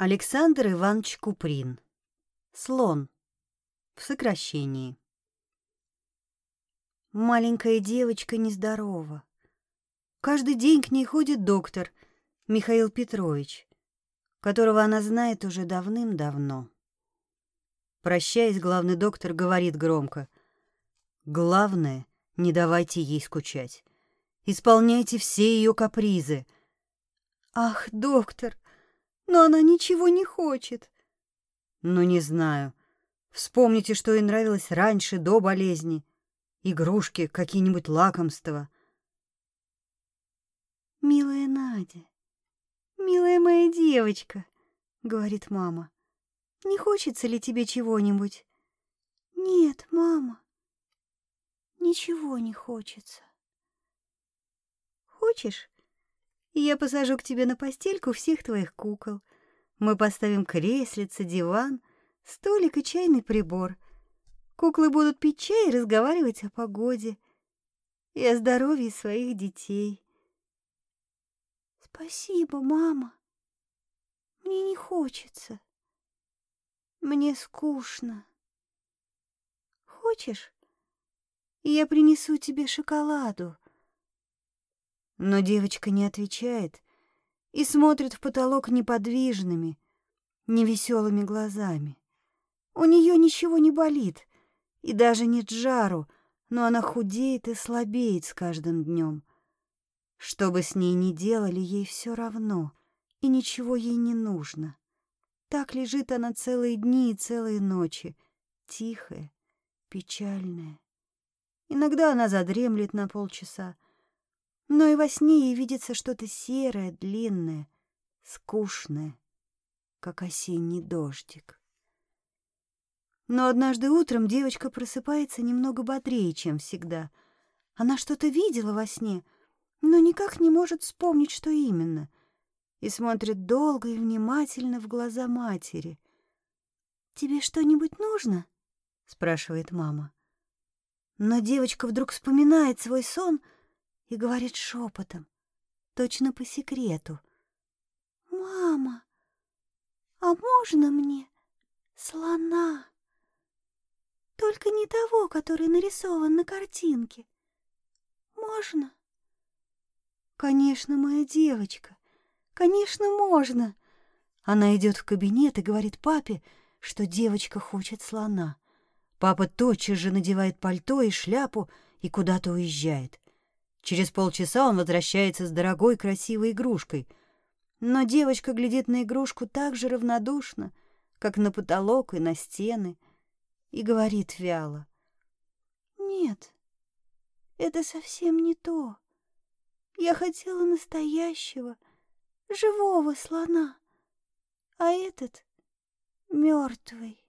Александр Иванович Куприн. Слон. В сокращении. Маленькая девочка нездорова. Каждый день к ней ходит доктор Михаил Петрович, которого она знает уже давным-давно. Прощаясь, главный доктор говорит громко: «Главное, не давайте ей скучать. Исполняйте все ее капризы». «Ах, доктор, но она ничего не хочет». «Ну, не знаю. Вспомните, что ей нравилось раньше, до болезни. Игрушки, какие-нибудь лакомства». «Милая Надя, милая моя девочка», — говорит мама, — «не хочется ли тебе чего-нибудь?» «Нет, мама, ничего не хочется». «Хочешь, я посажу к тебе на постельку всех твоих кукол. Мы поставим креслице, диван, столик и чайный прибор. Куклы будут пить чай и разговаривать о погоде и о здоровье своих детей». «Спасибо, мама. Мне не хочется. Мне скучно. Хочешь, я принесу тебе шоколаду?» Но девочка не отвечает и смотрит в потолок неподвижными, невеселыми глазами. У нее ничего не болит и даже нет жару, но она худеет и слабеет с каждым днем. Что бы с ней ни делали, ей все равно, и ничего ей не нужно. Так лежит она целые дни и целые ночи, тихая, печальная. Иногда она задремлет на полчаса, но и во сне ей видится что-то серое, длинное, скучное, как осенний дождик. Но однажды утром девочка просыпается немного бодрее, чем всегда. Она что-то видела во сне, но никак не может вспомнить, что именно, и смотрит долго и внимательно в глаза матери. «Тебе что-нибудь нужно?» — спрашивает мама. Но девочка вдруг вспоминает свой сон и говорит шепотом, точно по секрету: «Мама, а можно мне слона? Только не того, который нарисован на картинке. Можно?» «Конечно, моя девочка, конечно, можно». Она идет в кабинет и говорит папе, что девочка хочет слона. Папа тотчас же надевает пальто и шляпу и куда-то уезжает. Через полчаса он возвращается с дорогой красивой игрушкой. Но девочка глядит на игрушку так же равнодушно, как на потолок и на стены, и говорит вяло: «Нет, это совсем не то. Я хотела настоящего, живого слона, а этот мертвый».